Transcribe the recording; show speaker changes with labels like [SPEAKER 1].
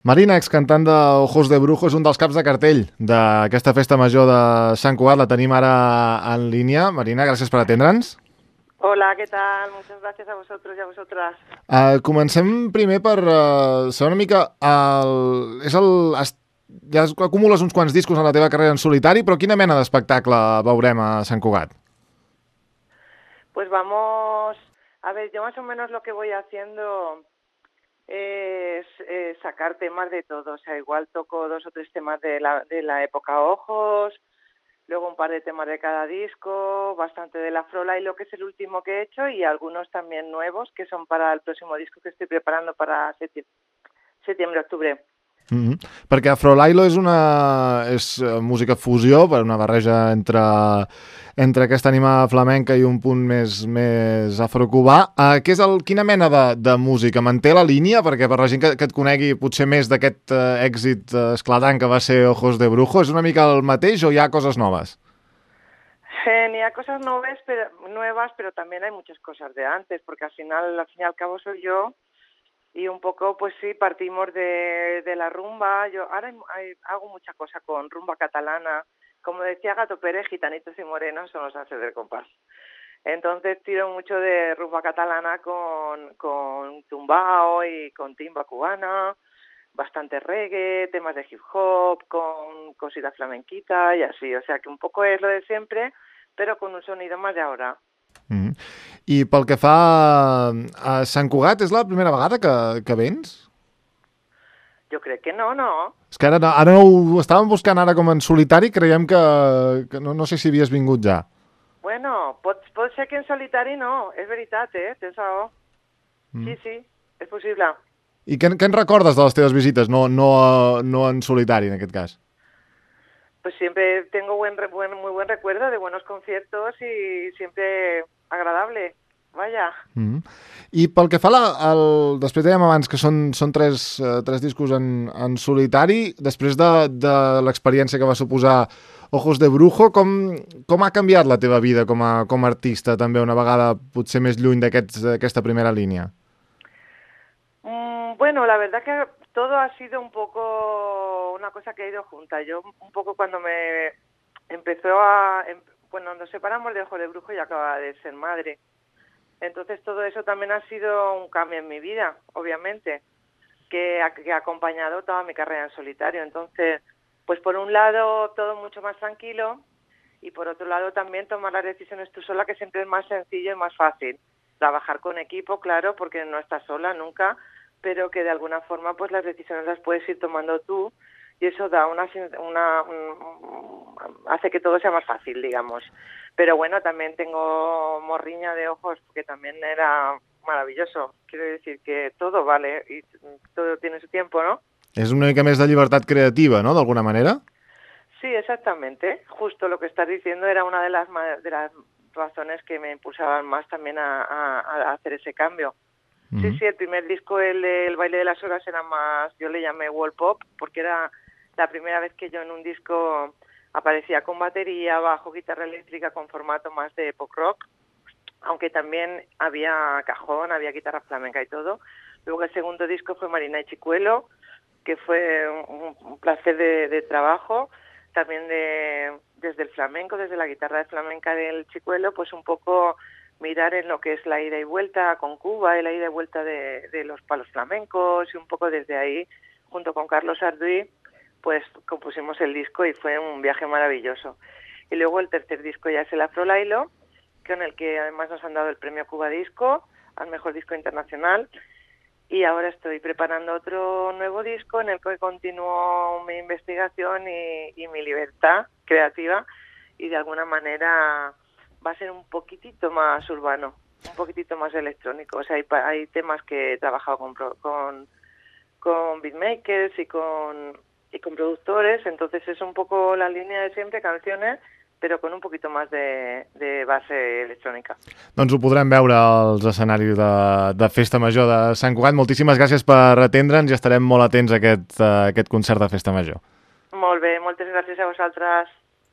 [SPEAKER 1] Marina, excantant de Ojos de Brujo, és un dels caps de cartell d'aquesta festa major de Sant Cugat. La tenim ara en línia. Marina, gràcies per atendre'ns.
[SPEAKER 2] Hola, ¿qué tal? Muchas gracias a vosotros y a vosotras.
[SPEAKER 1] Comencem primer per saber una mica... Ja acumules uns quants discos en la teva carrera en solitari, però quina mena d'espectacle veurem a Sant Cugat?
[SPEAKER 2] Pues vamos... A ver, yo más o menos lo que voy haciendo es sacar temas de todo. O sea, igual toco 2 o 3 temas de la época Ojos, luego un par de temas de cada disco, bastante de la Frola y lo que es el último que he hecho, y algunos también nuevos que son para el próximo disco que estoy preparando para septiembre-octubre.
[SPEAKER 1] Perquè Afrolailo és música fusió, per una barreja entre aquesta ànima flamenca i un punt més afrocubà. Quina mena de música? Manté la línia? Perquè per la gent que et conegui potser més d'aquest èxit esclatant que va ser Ojos de Brujo, és una mica el mateix o hi ha coses noves?
[SPEAKER 2] Ni hay cosas nuevas, pero también hay muchas cosas de antes, porque al fin y al cabo soy yo. Y un poco, pues sí, partimos de la rumba. Yo ahora hago mucha cosa con rumba catalana. Como decía Gato Pérez, gitanitos y morenos son los haces del compás. Entonces tiro mucho de rumba catalana con tumbao y con timba cubana, bastante reggae, temas de hip hop, con cositas flamenquita y así. O sea que un poco es lo de siempre, pero con un sonido más de ahora.
[SPEAKER 1] I pel que fa a Sant Cugat, és la primera vegada que vens?
[SPEAKER 2] Jo crec que no.
[SPEAKER 1] És que ara ho estàvem buscant ara com en solitari, creiem que no sé si havies vingut ja.
[SPEAKER 2] Bueno, pot ser que en solitari no, és veritat, tens raó. Sí, és possible.
[SPEAKER 1] I què en recordes de les teves visites, no en solitari en aquest cas?
[SPEAKER 2] Pues siempre tengo muy buen recuerdo de buenos conciertos y siempre agradable, vaya.
[SPEAKER 1] I pel que fa després dèiem abans que són tres discos en solitari, després de l'experiència que va suposar Ojos de Brujo, com ha canviat la teva vida com a artista, també, una vegada potser més lluny d'aquesta primera línia?
[SPEAKER 2] Bueno, la verdad que todo ha sido un poco una cosa que ha ido junta. Yo un poco cuando cuando nos separamos de Ojos de Brujo, ya acababa de ser madre. Entonces todo eso también ha sido un cambio en mi vida, obviamente, que ha acompañado toda mi carrera en solitario. Entonces, pues por un lado todo mucho más tranquilo y por otro lado también tomar las decisiones tú sola, que siempre es más sencillo y más fácil. Trabajar con equipo, claro, porque no estás sola nunca, pero que de alguna forma pues las decisiones las puedes ir tomando tú y eso da hace que todo sea más fácil, digamos. Pero bueno, también tengo Morriña de Ojos, que también era maravilloso. Quiero decir que todo vale y todo tiene su tiempo, ¿no?
[SPEAKER 1] És una mica més de llibertat creativa, ¿no?, d'alguna manera?
[SPEAKER 2] Sí, exactamente. Justo lo que estás diciendo era una de las razones que me impulsaban más también a hacer ese cambio. Sí, el primer disco, el Baile de las Horas, era más, yo le llamé Wall Pop, porque era la primera vez que yo en un disco aparecía con batería, bajo, guitarra eléctrica, con formato más de pop rock, aunque también había cajón, había guitarra flamenca y todo. Luego el segundo disco fue Marina y Chicuelo, que fue un placer de trabajo, también desde el flamenco, desde la guitarra de flamenca del Chicuelo, pues un poco mirar en lo que es la ida y vuelta con Cuba y la ida y vuelta de los palos flamencos, y un poco desde ahí, junto con Carlos Arduí, pues compusimos el disco y fue un viaje maravilloso. Y luego el tercer disco ya es el Afrolailo, con el que además nos han dado el premio Cuba Disco al mejor disco internacional, y ahora estoy preparando otro nuevo disco en el que continúo mi investigación y mi libertad creativa, y de alguna manera va a ser un poquitito más urbano, un poquitito más electrónico. O sea, hay temas que he trabajado con beatmakers y con productores, entonces es un poco la línea de siempre, canciones, però con un poquito más de base electrònica.
[SPEAKER 1] Doncs ho podrem veure als escenaris de Festa Major de Sant Cugat. Moltíssimes gràcies per atendre'ns i estarem molt atents a aquest concert de Festa Major.
[SPEAKER 2] Molt bé, moltes gràcies a vosaltres.